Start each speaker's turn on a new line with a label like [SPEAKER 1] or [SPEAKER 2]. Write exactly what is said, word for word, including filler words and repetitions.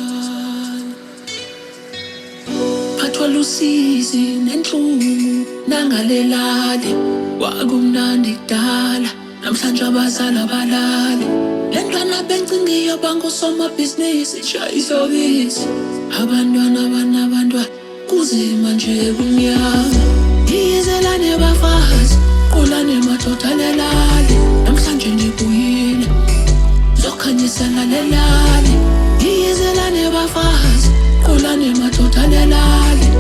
[SPEAKER 1] phathwa lusizi nenhlungu nangalelali kwakumnandi kudala namhlanje abazali abalali lentwana bencingiyo bangosomabhizinisi ishayisobisi abantwana banabantwana kuzima nje kumnyama izelane bafazi qulane madoda lelali namhlanje ndibuyile zokhanyisela lelali izelane bafazi qulane madoda lelali